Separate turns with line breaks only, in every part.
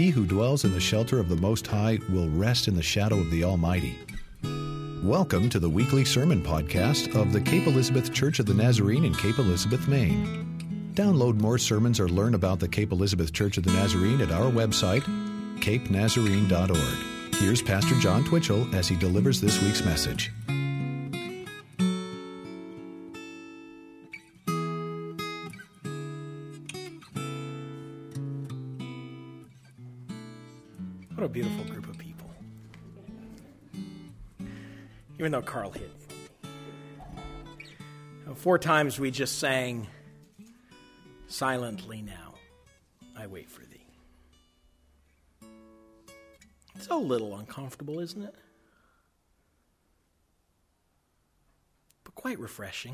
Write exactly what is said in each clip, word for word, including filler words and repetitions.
he who dwells in the shelter of the Most High will rest in the shadow of the Almighty. Welcome to the weekly sermon podcast of the Cape Elizabeth Church of the Nazarene in Cape Elizabeth, Maine. Download more sermons or learn about the Cape Elizabeth Church of the Nazarene at our website, cape nazarene dot org. Here's Pastor John Twitchell as he delivers this week's message.
What a beautiful group of people. Even though Carl hid. Four times we just sang, "Silently now, I wait for thee." It's a little uncomfortable, isn't it? But quite refreshing.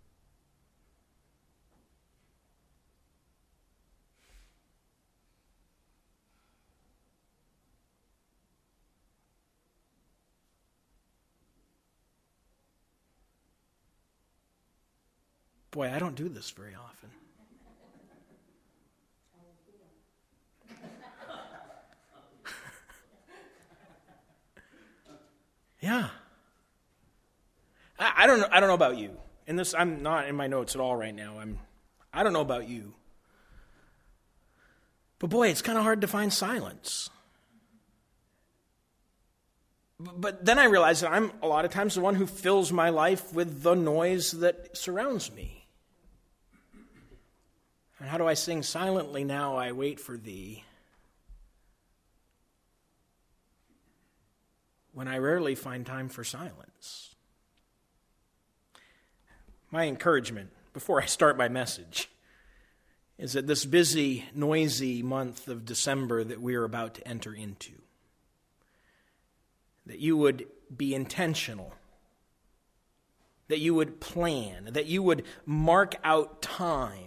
Boy, I don't do this very often. Yeah. I, I don't know. I don't know about you. And this, I'm not in my notes at all right now. I'm. I don't know about you. But boy, it's kind of hard to find silence. But then I realize that I'm a lot of times the one who fills my life with the noise that surrounds me. And how do I sing "Silently now I wait for thee" when I rarely find time for silence? My encouragement before I start my message is that this busy, noisy month of December that we are about to enter into, that you would be intentional, that you would plan, that you would mark out time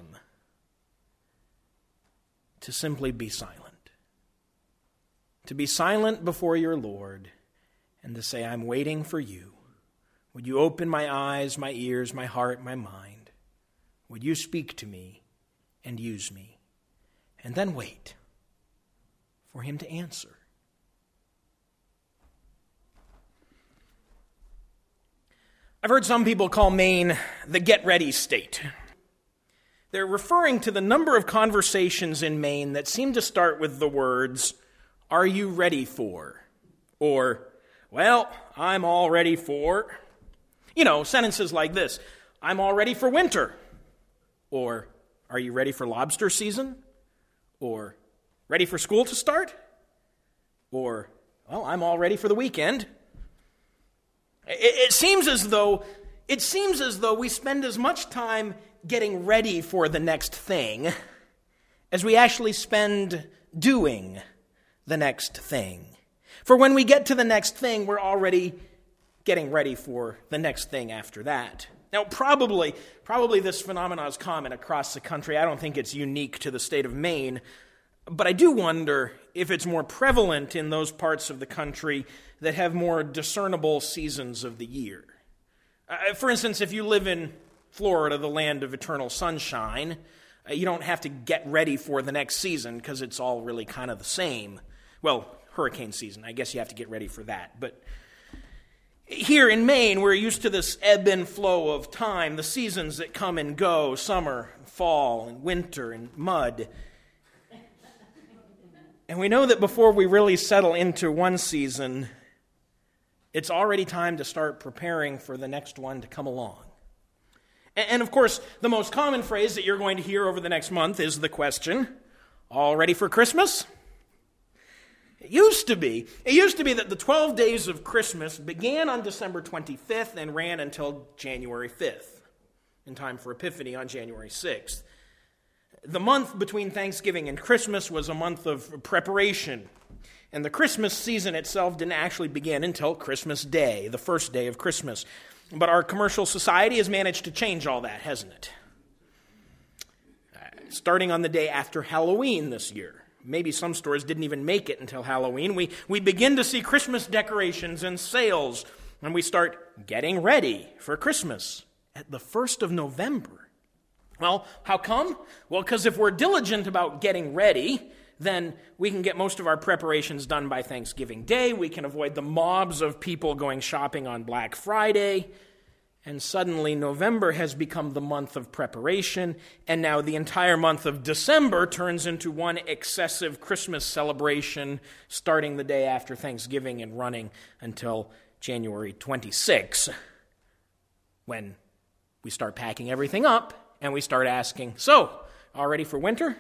to simply be silent. To be silent before your Lord and to say, "I'm waiting for you. Would you open my eyes, my ears, my heart, my mind? Would you speak to me and use me?" And then wait for him to answer. I've heard some people call Maine the get-ready state. They're referring to the number of conversations in Maine that seem to start with the words, "Are you ready for?" Or, "Well, I'm all ready for." You know, sentences like this, "I'm all ready for winter." Or, "Are you ready for lobster season?" Or, "Ready for school to start?" Or, "Well, I'm all ready for the weekend." It, it seems as though it seems as though we spend as much time getting ready for the next thing as we actually spend doing the next thing. For when we get to the next thing, we're already getting ready for the next thing after that. Now, probably, probably this phenomenon is common across the country. I don't think it's unique to the state of Maine, but I do wonder if it's more prevalent in those parts of the country that have more discernible seasons of the year. Uh, for instance, if you live in Florida, the land of eternal sunshine, uh, you don't have to get ready for the next season because it's all really kind of the same. Well, hurricane season, I guess you have to get ready for that. But here in Maine, we're used to this ebb and flow of time, the seasons that come and go, summer, fall, and winter, and mud. And we know that before we really settle into one season, it's already time to start preparing for the next one to come along. And of course, the most common phrase that you're going to hear over the next month is the question, "All ready for Christmas?" It used to be. It used to be that the twelve days of Christmas began on December twenty-fifth and ran until January fifth, in time for Epiphany on January sixth. The month between Thanksgiving and Christmas was a month of preparation, and the Christmas season itself didn't actually begin until Christmas Day, the first day of Christmas. But our commercial society has managed to change all that, hasn't it? Uh, starting on the day after Halloween this year. Maybe some stores didn't even make it until Halloween. We, we begin to see Christmas decorations and sales, and we start getting ready for Christmas at the first of November. Well, how come? Well, because if we're diligent about getting ready, then we can get most of our preparations done by Thanksgiving Day. We can avoid the mobs of people going shopping on Black Friday. And suddenly November has become the month of preparation, and now the entire month of December turns into one excessive Christmas celebration starting the day after Thanksgiving and running until January twenty-sixth, when we start packing everything up and we start asking, so, all ready for winter?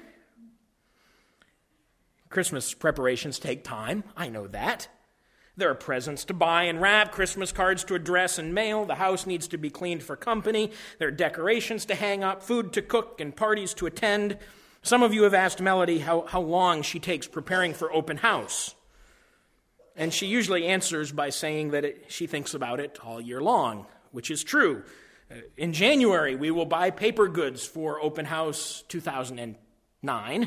Christmas preparations take time, I know that. There are presents to buy and wrap, Christmas cards to address and mail, the house needs to be cleaned for company, there are decorations to hang up, food to cook, and parties to attend. Some of you have asked Melody how, how long she takes preparing for open house. And she usually answers by saying that it, she thinks about it all year long, which is true. In January, we will buy paper goods for open house two thousand nine.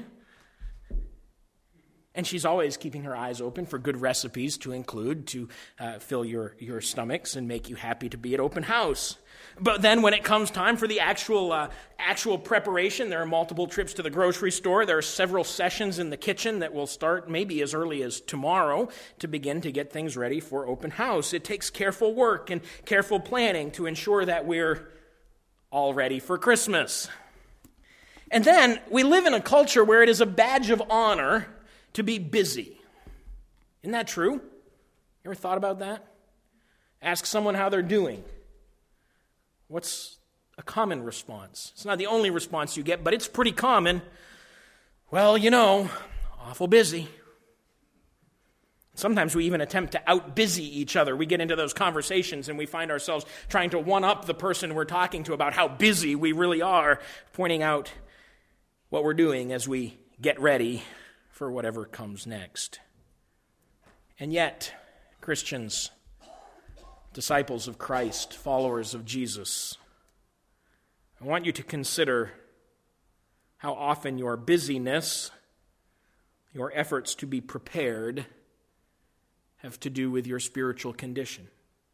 And she's always keeping her eyes open for good recipes to include to uh, fill your, your stomachs and make you happy to be at open house. But then when it comes time for the actual uh, actual preparation, there are multiple trips to the grocery store. There are several sessions in the kitchen that will start maybe as early as tomorrow to begin to get things ready for open house. It takes careful work and careful planning to ensure that we're all ready for Christmas. And then we live in a culture where it is a badge of honor to be busy. Isn't that true? You ever thought about that? Ask someone how they're doing. What's a common response? It's not the only response you get, but it's pretty common. Well, you know, awful busy. Sometimes we even attempt to out-busy each other. We get into those conversations and we find ourselves trying to one-up the person we're talking to about how busy we really are, pointing out what we're doing as we get ready for whatever comes next. And yet, Christians, disciples of Christ, followers of Jesus, I want you to consider how often your busyness, your efforts to be prepared, have to do with your spiritual condition.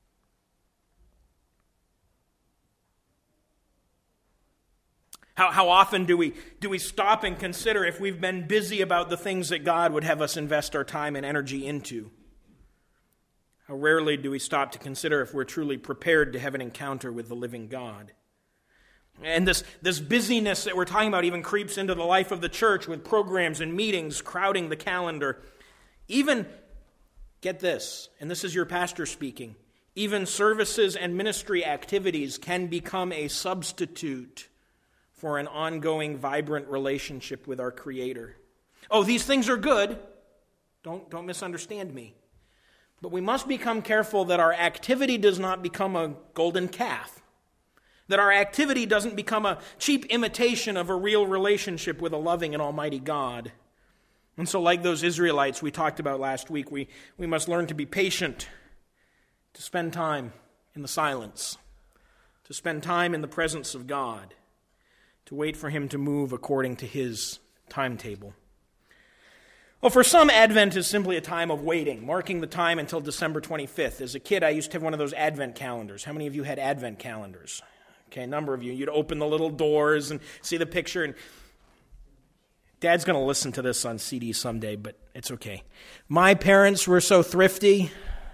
How, how often do we, do we stop and consider if we've been busy about the things that God would have us invest our time and energy into? How rarely do we stop to consider if we're truly prepared to have an encounter with the living God? And this, this busyness that we're talking about even creeps into the life of the church with programs and meetings crowding the calendar. Even, get this, and this is your pastor speaking, even services and ministry activities can become a substitute for an ongoing, vibrant relationship with our Creator. Oh, these things are good. Don't, don't misunderstand me. But we must become careful that our activity does not become a golden calf. That our activity doesn't become a cheap imitation of a real relationship with a loving and almighty God. And so like those Israelites we talked about last week, we, we must learn to be patient, to spend time in the silence, to spend time in the presence of God, to wait for Him to move according to His timetable. Well, for some, Advent is simply a time of waiting, marking the time until December twenty-fifth. As a kid, I used to have one of those Advent calendars. How many of you had Advent calendars? Okay, a number of you. You'd open the little doors and see the picture. And Dad's going to listen to this on C D someday, but it's okay. My parents were so thrifty.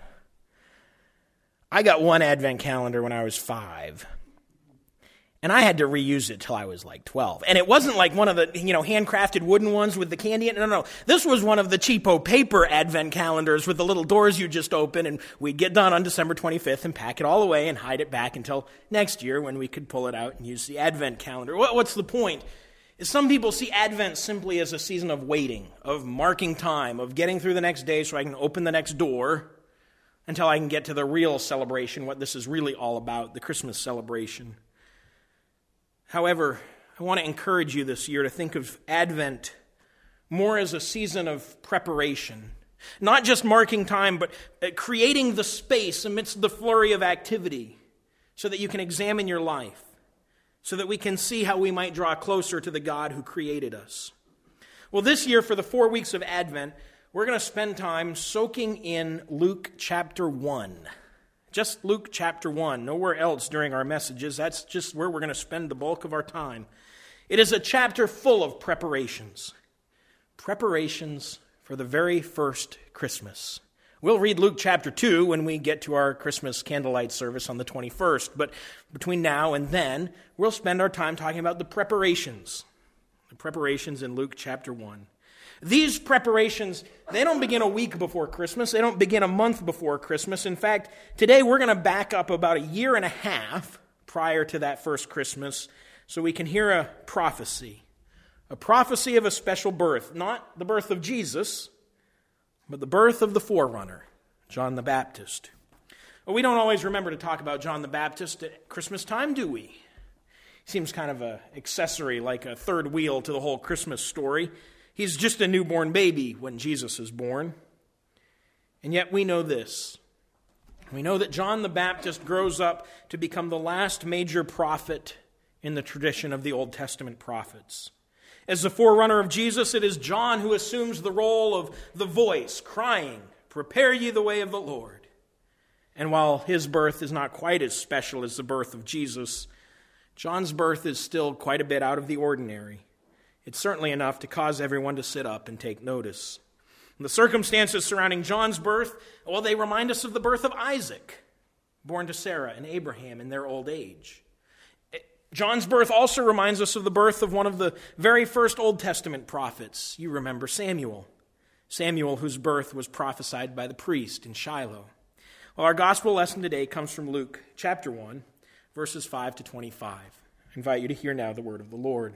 I got one Advent calendar when I was five. And I had to reuse it till I was like twelve. And it wasn't like one of the, you know, handcrafted wooden ones with the candy in it. No, no, no. This was one of the cheapo paper Advent calendars with the little doors you just open. And we'd get done on December twenty-fifth and pack it all away and hide it back until next year when we could pull it out and use the Advent calendar. What's the point? Is some people see Advent simply as a season of waiting, of marking time, of getting through the next day so I can open the next door until I can get to the real celebration, what this is really all about, the Christmas celebration. However, I want to encourage you this year to think of Advent more as a season of preparation. Not just marking time, but creating the space amidst the flurry of activity so that you can examine your life, so that we can see how we might draw closer to the God who created us. Well, this year, for the four weeks of Advent, we're going to spend time soaking in Luke chapter one. Just Luke chapter one, nowhere else during our messages. That's just where we're going to spend the bulk of our time. It is a chapter full of preparations. preparations for the very first Christmas. We'll read Luke chapter two when we get to our Christmas candlelight service on the twenty-first, but between now and then, we'll spend our time talking about the preparations. The preparations in Luke chapter one. These preparations, they don't begin a week before Christmas. They don't begin a month before Christmas. In fact, today we're going to back up about a year and a half prior to that first Christmas so we can hear a prophecy. A prophecy of a special birth. Not the birth of Jesus, but the birth of the forerunner, John the Baptist. Well, we don't always remember to talk about John the Baptist at Christmas time, do we? Seems kind of an accessory, like a third wheel to the whole Christmas story. He's just a newborn baby when Jesus is born. And yet we know this. We know that John the Baptist grows up to become the last major prophet in the tradition of the Old Testament prophets. As the forerunner of Jesus, it is John who assumes the role of the voice, crying, "Prepare ye the way of the Lord." And while his birth is not quite as special as the birth of Jesus, John's birth is still quite a bit out of the ordinary. It's certainly enough to cause everyone to sit up and take notice. And the circumstances surrounding John's birth, well, they remind us of the birth of Isaac, born to Sarah and Abraham in their old age. John's birth also reminds us of the birth of one of the very first Old Testament prophets. You remember Samuel. Samuel, whose birth was prophesied by the priest in Shiloh. Well, our gospel lesson today comes from Luke chapter one, verses five to twenty-five. I invite you to hear now the word of the Lord.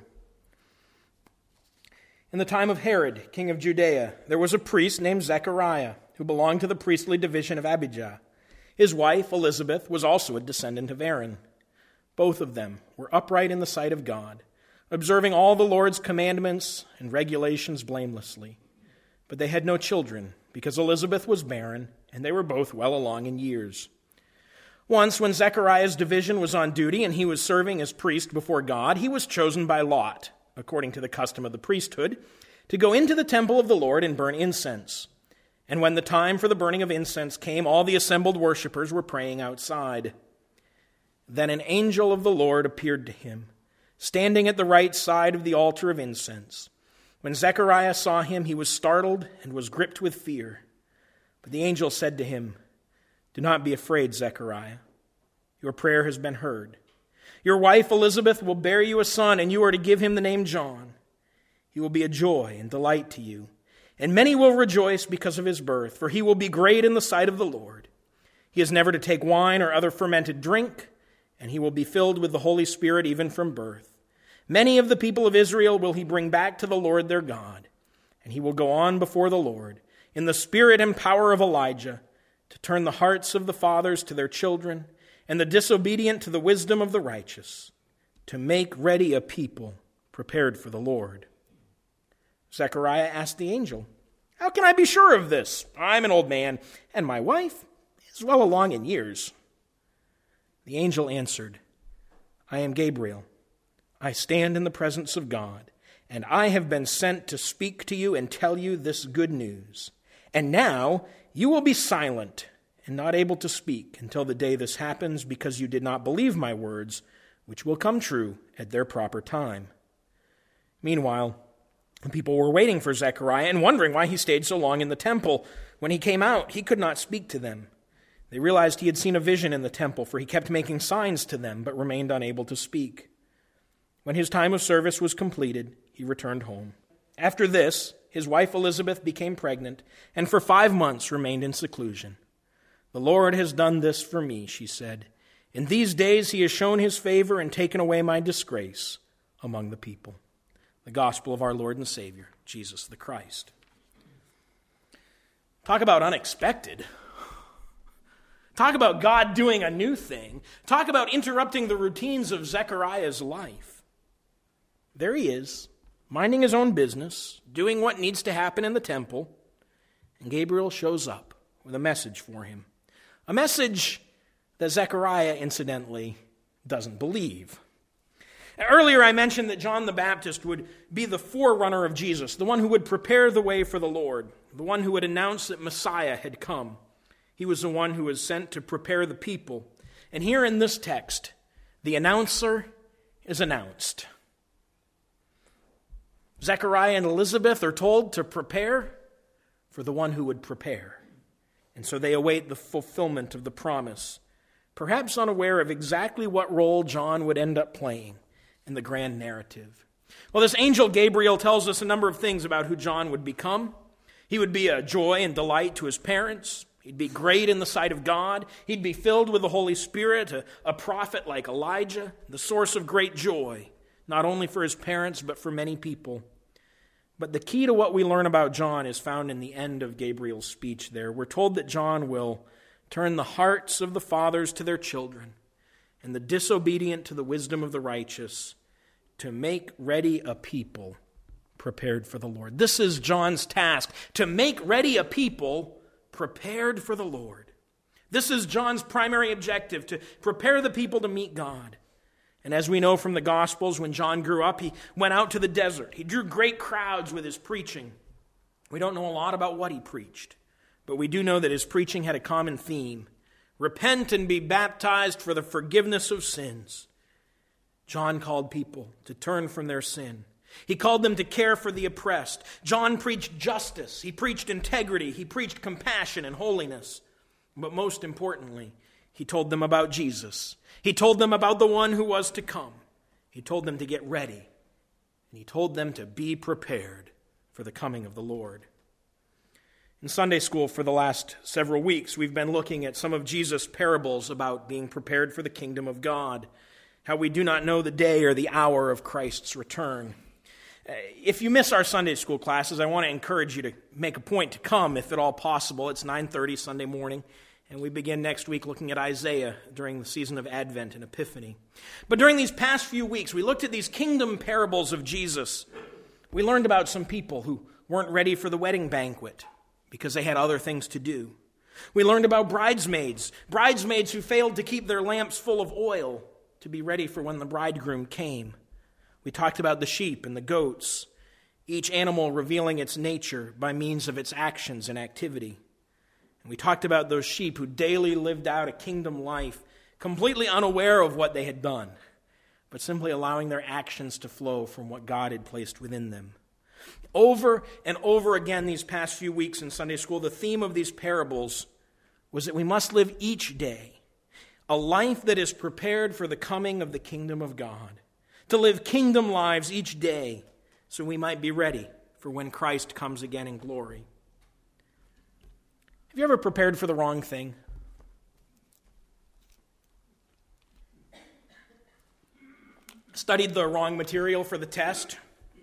In the time of Herod, king of Judea, there was a priest named Zechariah, who belonged to the priestly division of Abijah. His wife, Elizabeth, was also a descendant of Aaron. Both of them were upright in the sight of God, observing all the Lord's commandments and regulations blamelessly. But they had no children, because Elizabeth was barren, and they were both well along in years. Once, when Zechariah's division was on duty and he was serving as priest before God, he was chosen by lot, according to the custom of the priesthood, to go into the temple of the Lord and burn incense. And when the time for the burning of incense came, all the assembled worshipers were praying outside. Then an angel of the Lord appeared to him, standing at the right side of the altar of incense. When Zechariah saw him, he was startled and was gripped with fear. But the angel said to him, "Do not be afraid, Zechariah. Your prayer has been heard. Your wife Elizabeth will bear you a son, and you are to give him the name John. He will be a joy and delight to you, and many will rejoice because of his birth, for he will be great in the sight of the Lord. He is never to take wine or other fermented drink, and he will be filled with the Holy Spirit even from birth. Many of the people of Israel will he bring back to the Lord their God, and he will go on before the Lord in the spirit and power of Elijah, to turn the hearts of the fathers to their children, and the disobedient to the wisdom of the righteous, to make ready a people prepared for the Lord." Zechariah asked the angel, "How can I be sure of this? I'm an old man, and my wife is well along in years." The angel answered, "I am Gabriel. I stand in the presence of God, and I have been sent to speak to you and tell you this good news. And now you will be silent and not able to speak until the day this happens, because you did not believe my words, which will come true at their proper time." Meanwhile, the people were waiting for Zechariah and wondering why he stayed so long in the temple. When he came out, he could not speak to them. They realized he had seen a vision in the temple, for he kept making signs to them, but remained unable to speak. When his time of service was completed, he returned home. After this, his wife Elizabeth became pregnant, and for five months remained in seclusion. "The Lord has done this for me," she said. "In these days he has shown his favor and taken away my disgrace among the people." The gospel of our Lord and Savior, Jesus the Christ. Talk about unexpected. Talk about God doing a new thing. Talk about interrupting the routines of Zechariah's life. There he is, minding his own business, doing what needs to happen in the temple, and Gabriel shows up with a message for him. A message that Zechariah, incidentally, doesn't believe. Earlier I mentioned that John the Baptist would be the forerunner of Jesus, the one who would prepare the way for the Lord, the one who would announce that Messiah had come. He was the one who was sent to prepare the people. And here in this text, the announcer is announced. Zechariah and Elizabeth are told to prepare for the one who would prepare. And so they await the fulfillment of the promise, perhaps unaware of exactly what role John would end up playing in the grand narrative. Well, this angel Gabriel tells us a number of things about who John would become. He would be a joy and delight to his parents. He'd be great in the sight of God. He'd be filled with the Holy Spirit, a, a prophet like Elijah, the source of great joy, not only for his parents, but for many people. But the key to what we learn about John is found in the end of Gabriel's speech there. We're told that John will turn the hearts of the fathers to their children, and the disobedient to the wisdom of the righteous, to make ready a people prepared for the Lord. This is John's task, to make ready a people prepared for the Lord. This is John's primary objective, to prepare the people to meet God. And as we know from the Gospels, when John grew up, he went out to the desert. He drew great crowds with his preaching. We don't know a lot about what he preached, but we do know that his preaching had a common theme: repent and be baptized for the forgiveness of sins. John called people to turn from their sin. He called them to care for the oppressed. John preached justice. He preached integrity. He preached compassion and holiness. But most importantly, he told them about Jesus. He told them about the one who was to come. He told them to get ready. And he told them to be prepared for the coming of the Lord. In Sunday school for the last several weeks, we've been looking at some of Jesus' parables about being prepared for the kingdom of God, how we do not know the day or the hour of Christ's return. If you miss our Sunday school classes, I want to encourage you to make a point to come if at all possible. It's nine thirty Sunday morning, and we begin next week looking at Isaiah during the season of Advent and Epiphany. But during these past few weeks, we looked at these kingdom parables of Jesus. We learned about some people who weren't ready for the wedding banquet because they had other things to do. We learned about bridesmaids, bridesmaids who failed to keep their lamps full of oil to be ready for when the bridegroom came. We talked about the sheep and the goats, each animal revealing its nature by means of its actions and activity. And we talked about those sheep who daily lived out a kingdom life, completely unaware of what they had done, but simply allowing their actions to flow from what God had placed within them. Over and over again these past few weeks in Sunday school, the theme of these parables was that we must live each day a life that is prepared for the coming of the kingdom of God. To live kingdom lives each day so we might be ready for when Christ comes again in glory. Have you ever prepared for the wrong thing? Studied the wrong material for the test?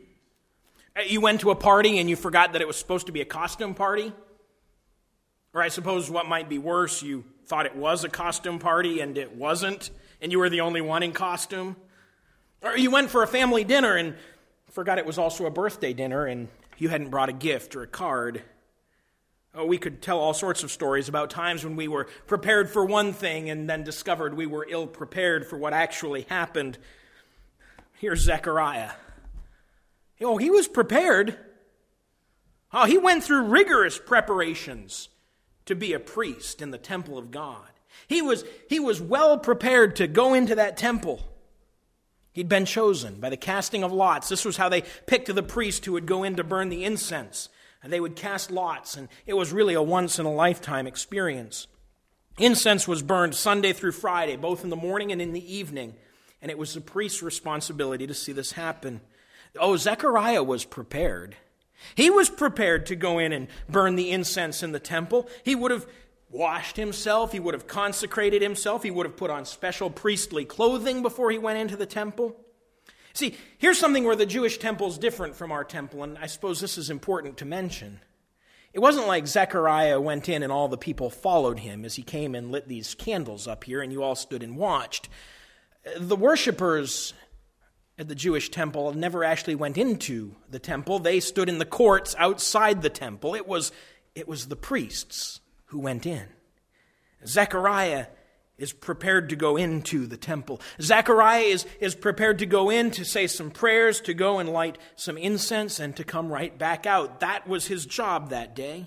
You went to a party and you forgot that it was supposed to be a costume party? Or I suppose what might be worse, you thought it was a costume party and it wasn't, and you were the only one in costume? Or you went for a family dinner and forgot it was also a birthday dinner and you hadn't brought a gift or a card. Oh, we could tell all sorts of stories about times when we were prepared for one thing and then discovered we were ill-prepared for what actually happened. Here's Zechariah. Oh, he was prepared. Oh, he went through rigorous preparations to be a priest in the temple of God. He was, he was well prepared to go into that temple. He'd been chosen by the casting of lots. This was how they picked the priest who would go in to burn the incense. And they would cast lots, and it was really a once-in-a-lifetime experience. Incense was burned Sunday through Friday, both in the morning and in the evening, and it was the priest's responsibility to see this happen. Oh, Zechariah was prepared. He was prepared to go in and burn the incense in the temple. He would have washed himself. He would have consecrated himself. He would have put on special priestly clothing before he went into the temple. See, here's something where the Jewish temple is different from our temple, and I suppose this is important to mention. It wasn't like Zechariah went in and all the people followed him as he came and lit these candles up here and you all stood and watched. The worshipers at the Jewish temple never actually went into the temple. They stood in the courts outside the temple. It was, it was the priests who went in. Zechariah is prepared to go into the temple. Zechariah is, is prepared to go in to say some prayers, to go and light some incense, and to come right back out. That was his job that day.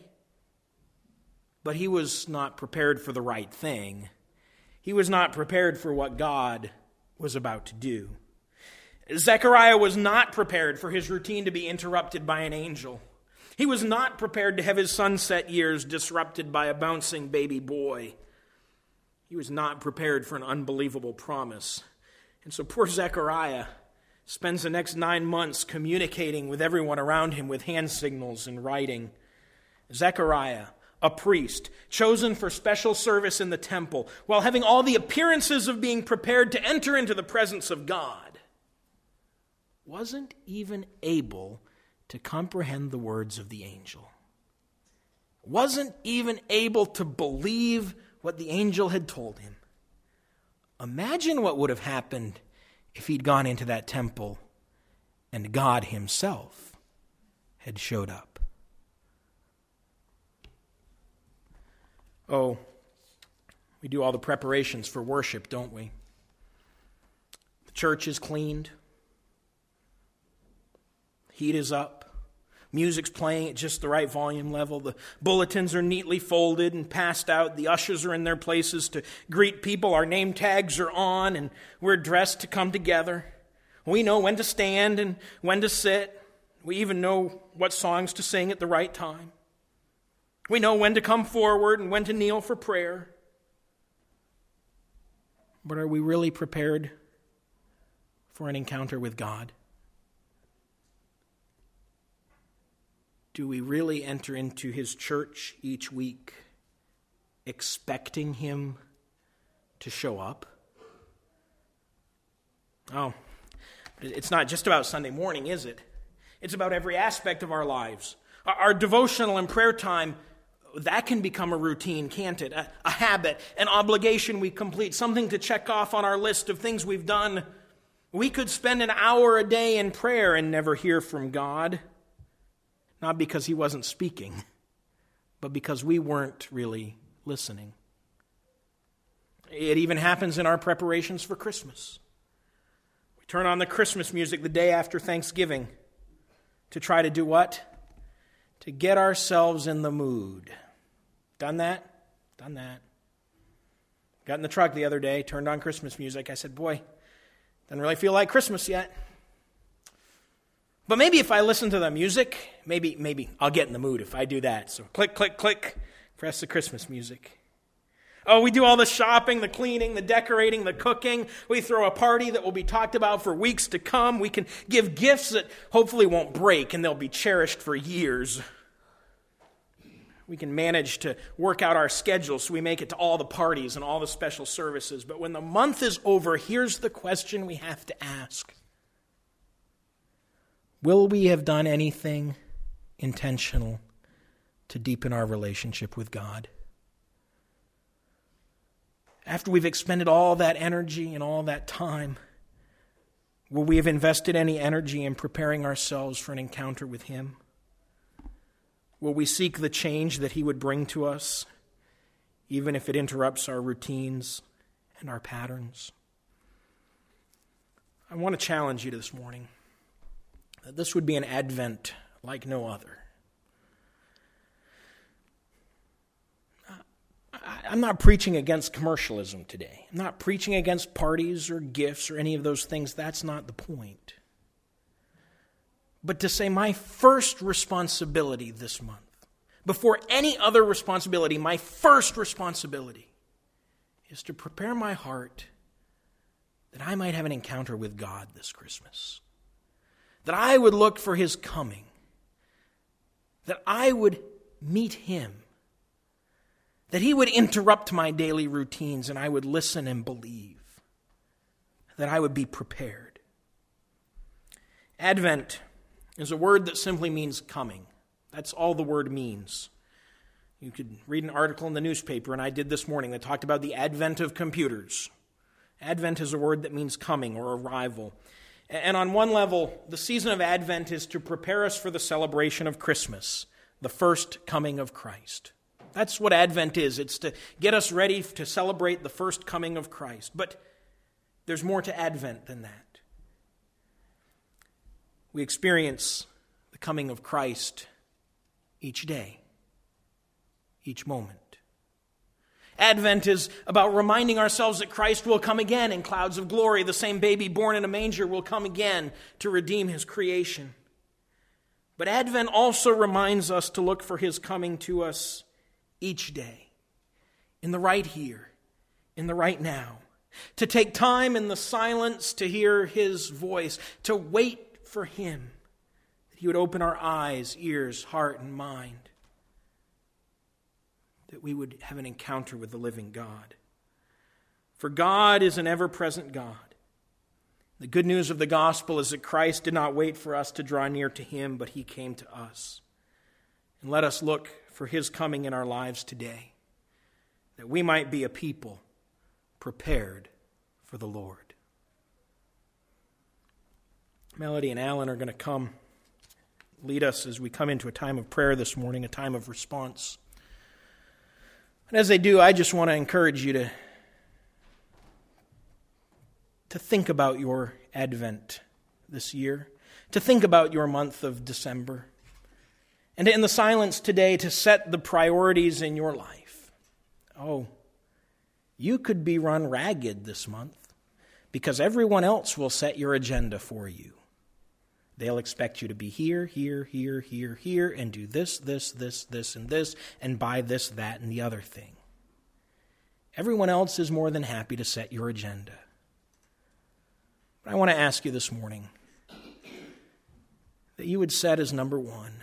But he was not prepared for the right thing. He was not prepared for what God was about to do. Zechariah was not prepared for his routine to be interrupted by an angel. He was not prepared to have his sunset years disrupted by a bouncing baby boy. He was not prepared for an unbelievable promise. And so poor Zechariah spends the next nine months communicating with everyone around him with hand signals and writing. Zechariah, a priest, chosen for special service in the temple, while having all the appearances of being prepared to enter into the presence of God, wasn't even able to comprehend the words of the angel. Wasn't even able to believe what the angel had told him. Imagine what would have happened if he'd gone into that temple and God himself had showed up. Oh, we do all the preparations for worship, don't we? The church is cleaned. Heat is up. Music's playing at just the right volume level. The bulletins are neatly folded and passed out. The ushers are in their places to greet people. Our name tags are on, and we're dressed to come together. We know when to stand and when to sit. We even know what songs to sing at the right time. We know when to come forward and when to kneel for prayer. But are we really prepared for an encounter with God? Do we really enter into his church each week expecting him to show up? Oh, it's not just about Sunday morning, is it? It's about every aspect of our lives. Our devotional and prayer time, that can become a routine, can't it? A, a habit, an obligation we complete, something to check off on our list of things we've done. We could spend an hour a day in prayer and never hear from God. Not because he wasn't speaking, but because we weren't really listening. It even happens in our preparations for Christmas. We turn on the Christmas music the day after Thanksgiving to try to do what? To get ourselves in the mood. Done that? Done that. Got in the truck the other day, turned on Christmas music. I said, boy, doesn't really feel like Christmas yet. But maybe if I listen to the music, maybe maybe I'll get in the mood if I do that. So click, click, click, press the Christmas music. Oh, we do all the shopping, the cleaning, the decorating, the cooking. We throw a party that will be talked about for weeks to come. We can give gifts that hopefully won't break and they'll be cherished for years. We can manage to work out our schedule so we make it to all the parties and all the special services. But when the month is over, here's the question we have to ask. Will we have done anything intentional to deepen our relationship with God? After we've expended all that energy and all that time, will we have invested any energy in preparing ourselves for an encounter with him? Will we seek the change that he would bring to us, even if it interrupts our routines and our patterns? I want to challenge you this morning that this would be an Advent like no other. I'm not preaching against commercialism today. I'm not preaching against parties or gifts or any of those things. That's not the point. But to say my first responsibility this month, before any other responsibility, my first responsibility is to prepare my heart that I might have an encounter with God this Christmas. That I would look for his coming. That I would meet him. That he would interrupt my daily routines and I would listen and believe. That I would be prepared. Advent is a word that simply means coming. That's all the word means. You could read an article in the newspaper, and I did this morning, that talked about the advent of computers. Advent is a word that means coming or arrival. And on one level, the season of Advent is to prepare us for the celebration of Christmas, the first coming of Christ. That's what Advent is. It's to get us ready to celebrate the first coming of Christ. But there's more to Advent than that. We experience the coming of Christ each day, each moment. Advent is about reminding ourselves that Christ will come again in clouds of glory. The same baby born in a manger will come again to redeem his creation. But Advent also reminds us to look for his coming to us each day, in the right here, in the right now, to take time in the silence to hear his voice, to wait for him, that he would open our eyes, ears, heart, and mind, that we would have an encounter with the living God. For God is an ever-present God. The good news of the gospel is that Christ did not wait for us to draw near to him, but he came to us. And let us look for his coming in our lives today, that we might be a people prepared for the Lord. Melody and Alan are going to come lead us as we come into a time of prayer this morning, a time of response. And as they do, I just want to encourage you to, to think about your Advent this year, to think about your month of December, and in the silence today to set the priorities in your life. Oh, you could be run ragged this month because everyone else will set your agenda for you. They'll expect you to be here, here, here, here, here, and do this, this, this, this, and this, and buy this, that, and the other thing. Everyone else is more than happy to set your agenda. But I want to ask you this morning that you would set as number one,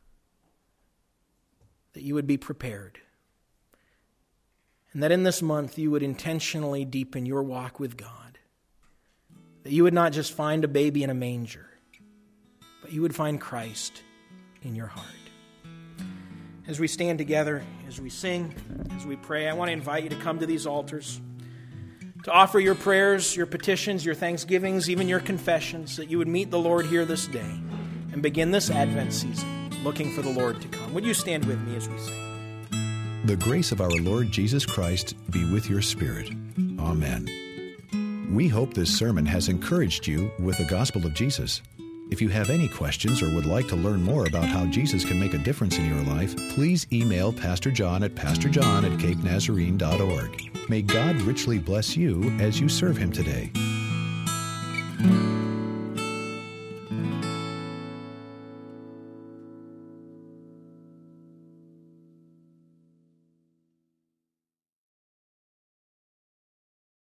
that you would be prepared, and that in this month you would intentionally deepen your walk with God, that you would not just find a baby in a manger, but you would find Christ in your heart. As we stand together, as we sing, as we pray, I want to invite you to come to these altars, to offer your prayers, your petitions, your thanksgivings, even your confessions, that you would meet the Lord here this day and begin this Advent season looking for the Lord to come. Would you stand with me as we sing?
The grace of our Lord Jesus Christ be with your spirit. Amen. We hope this sermon has encouraged you with the gospel of Jesus. If you have any questions or would like to learn more about how Jesus can make a difference in your life, please email Pastor John at pastor john at cape nazarene dot org. May God richly bless you as you serve him today.